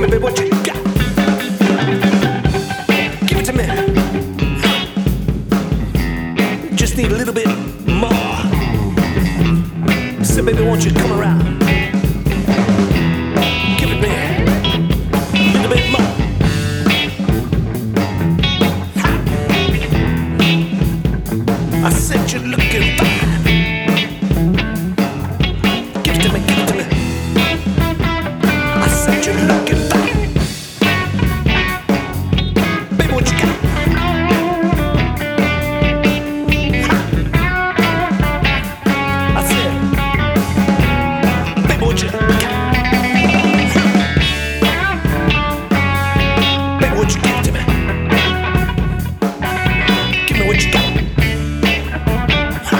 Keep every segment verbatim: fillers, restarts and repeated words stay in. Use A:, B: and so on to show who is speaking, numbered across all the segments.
A: me, baby, what you got? Give it to me. Just need a little bit more. So, baby, won't you come around? Give it me a little bit more. Ha. I said you're looking fine. Give it to me, give it to me. I said you're looking fine. Baby, what you got? Ha. I said, baby, what you got? Baby, what you give to me? Give me what you got. Ha.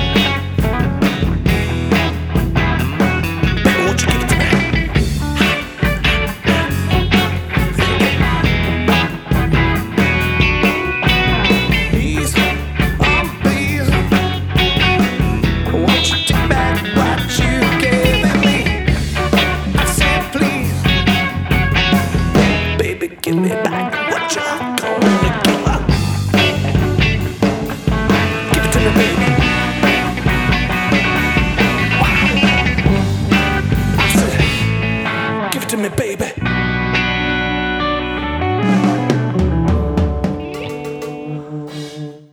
A: Baby, what you give to me? Please, um, please, won't you take back what you